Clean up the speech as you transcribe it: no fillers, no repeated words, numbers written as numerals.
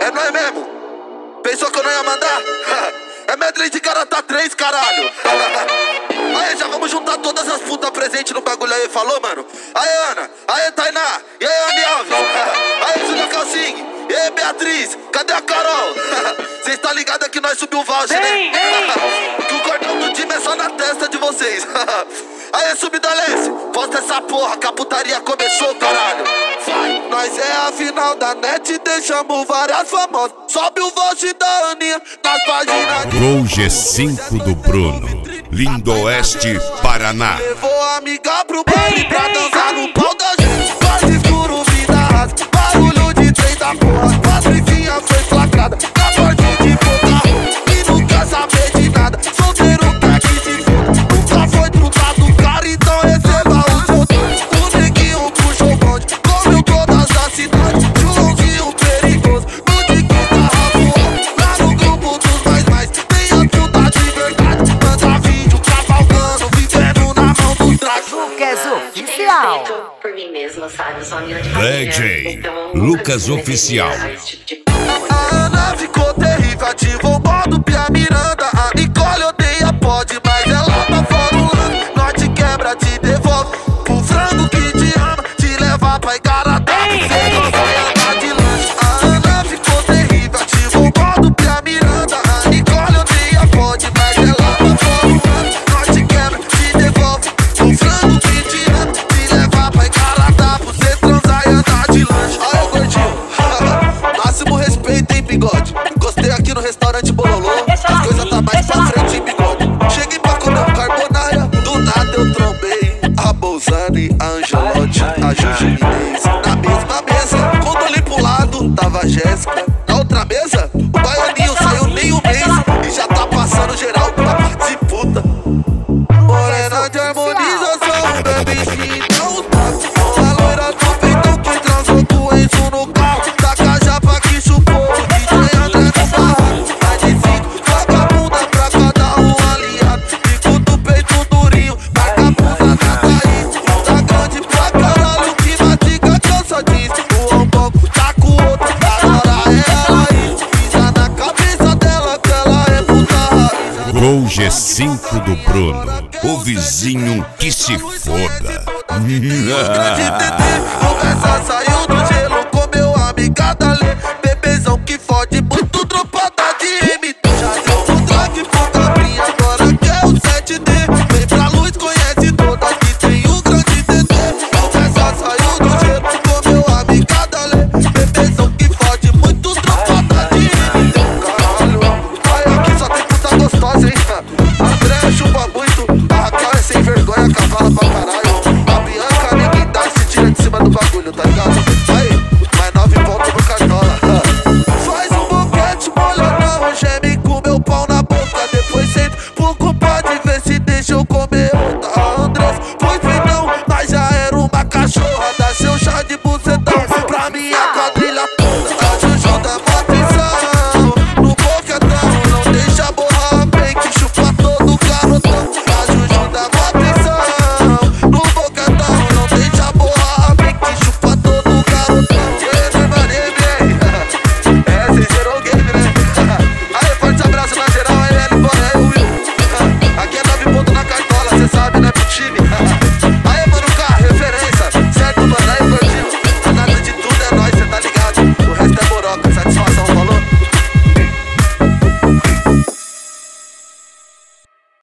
É nóis mesmo? Pensou que eu não ia mandar? É medley de Garota 3, caralho. Aí, já vamos juntar todas as putas presentes no bagulho aí, falou, mano? Aí, Ana, aí, Tainá, e aí, Andy Alves, aí, Júlia Calcinho, e aí, Beatriz, cadê a Carol? Cês tá ligado que nós subiu o voucher, né? Que o cordão do time é só na testa de vocês. Aí, Subdalece, posta essa porra que a putaria começou, caralho. Vai, nós é a final da net, deixamos várias famosas. Sobe o voucher da Aninha nas páginas. Grow G5 do Bruno, Lindoeste, Paraná. Levou a amiga pro baile pra dançar no pau da gente. Quase escuro, vida rasa, barulho de trem da porra. Patricinha foi flagrada, na porta de boca. E não quer saber de nada, solteiro quer que se foda. Nunca foi trutado, cara, então receba o seu dom. O neguinho puxou bonde, comeu todas as cidades. Joãozinho perigoso, no de que tava voando. Lá no grupo dos mais, tem a puta de verdade. Manda vídeo cavalgando, vivendo na mão do traje. Lucas Oficial. Por mim mesma, sabe? Eu sou uma mina de DJ Lucas Oficial. A Ana ficou terrível, ativou o modo Pia Miranda. A Nicole odeia pode, mas ela tá fora o lance. Nós te quebra, te devolve pro frango que te ama, te leva pra Igarapé, cê não vai andar de lanche. A Ana ficou terrível, ativou o modo Pia Miranda. A Nicole odeia pode, mas ela tá fora o lance. Nós te quebra, te devolve pro frango que te ama, te leva pra Igarapé, cê transar e andar de lanche. Aí, gordinho, máximo respeito, hein, bigode. Gostei aqui no restaurante Bololô, as coisas tá mais pra frente, hein, bigode. Cheguei pra comer um carbonara, do nada eu trombei a Bolzani, a Angelotti, a Juju Inês. Na mesma mesa, quando olhei pro lado, tava a Jéssica. Na outra mesa, o baianinho saiu nem um mês e já tá passando geral pra participuta. Morena de harmonização, bebê, não tá. A loira do peitão que transou com o Enzo no carro. Da cajapa que chupou, DJ André do barraco. Mais de 5 vagabunda pra cada um aliado. Fico do peito durinho, marca a bunda da Thaís. Tá grande pra caralho, que mastiga cansa disso. O Omboco tá com outro, agora é ela aí. Pisa na cabeça dela que ela é puta raiz. Grow G5 do Bruno, o vizinho que se foda. Conversa saiu do gelo com meu amiga Dali. Bebezão que fode, muito tropada de MT. Já deu pro drag pro Cabrinha, agora quer o 7D. Vem pra luz, conhece todas que tem o grande TT. Conversa saiu do gelo com meu amiga Dali. Bebezão que fode, muito tropada de MT. Caralho, ai, aqui só tem puta gostosa, hein? André chupa muito, a Raquel é sem vergonha, cavala pra caralho. A Bianca ninguém dá, se tira de cima do bagulho, tá ligado? Aí, mais 9 pontos no cartola. Faz um boquete molhadão, geme com meu pau na boca. Depois senta pro compadre, ver se deixa eu comer outra. A Andrés, pois bem não, mas já era uma cachorra. Dá seu chá de bucetão pra minha quadrilha toda. A Juju dá uma atenção no boquetão, não deixa borrar bem que chupa todo garotão. A Juju dá uma atenção no boquetão, não deixa borrar bem que chupa todo garotão. Cês zerou o game, né? Aí, forte abraço na geral, aí, L, Boré, Will. Aqui é 9 pontos na cartola, cê sabe, né, pro time. Aí, mano, K, referência, certo, mano, aí, gordinho. Nada de tudo é nóis, cê tá ligado. O resto é boroca,